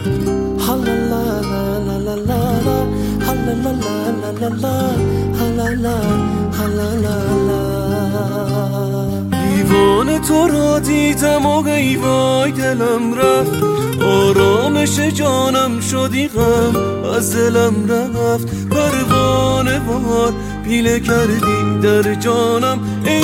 دیوانه تو را دیدم و ای وای دلم رفت، آرامش جانم شدی غم از دلم رفت. پروانه وار پیله کردی در جانم ای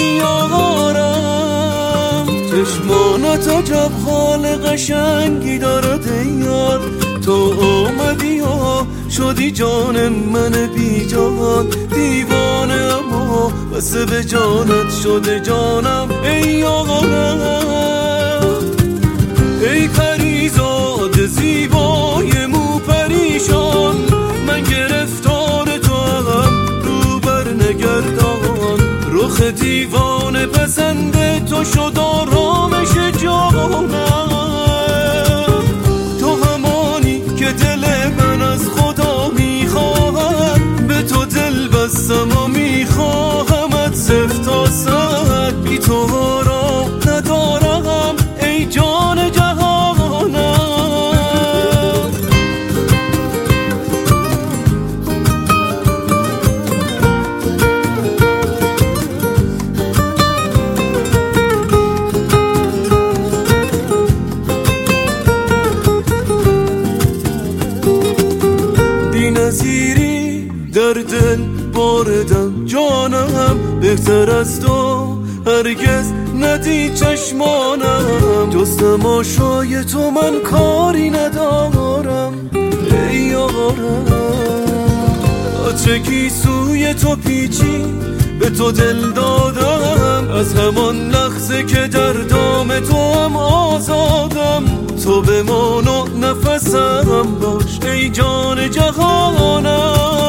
یارم، چشمانت عجب حال قشنگی دارد ای یار. تو آمدی و شدی جان من بی جان، دیوانه اما بس به جانت شده جانم ای یارم. ای پریزاد زیبای مو پریشان، من گرفتار تو هم رو بر نگردان. رخ دیوانه پسند تو شد آرامش جانم، تو همانی که دل من از خدا میخواهد. به تو دل بستم و میخواهمت صفت تا ساعت، بی تو آرام ندارم ای جان جهانم. بی نظیری در دل باردم جانم، بهتر از تو هرگز ندید چشمانم. جز تماشای تو من کاری ندارم ای یارم. چکی سوی تو پیچی به تو دل دادم، از همان لحظه که در دام تو هم آزادم. تو بمان و نفسم باش ای جان جهانم.